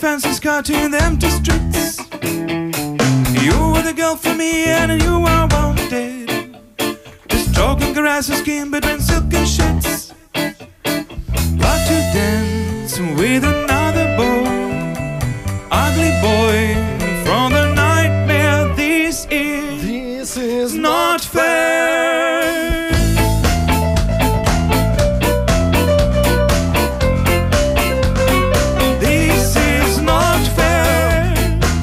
fancy car to the empty streets. You were the girl for me and you are wanted. Just talking grass and skin between silken sheets. But to dance with another boy, ugly boy from the nightmare. This is not fair. This is not fair.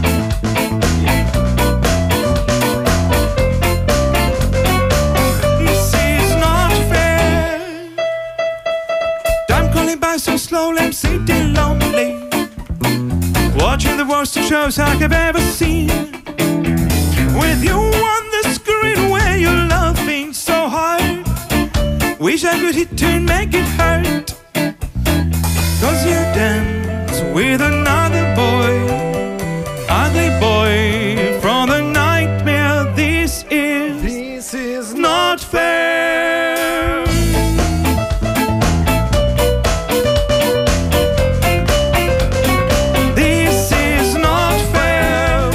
This is not fair. Time calling by so slowly, I'm sitting lonely, watching the worst of shows I have ever seen. With you on the screen where you're laughing so hard, wish I could hit to and make it hurt. Cause you dance with another boy, ugly boy from the nightmare. This is not fair. This is not fair.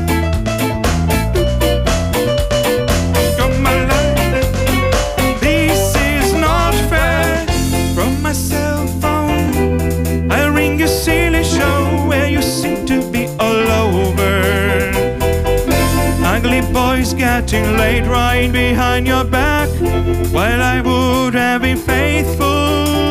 Come alive. This is not fair. From my cell phone I ring a silly show where you seem to be all over. Ugly boys getting laid right behind your back, while I would have been faithful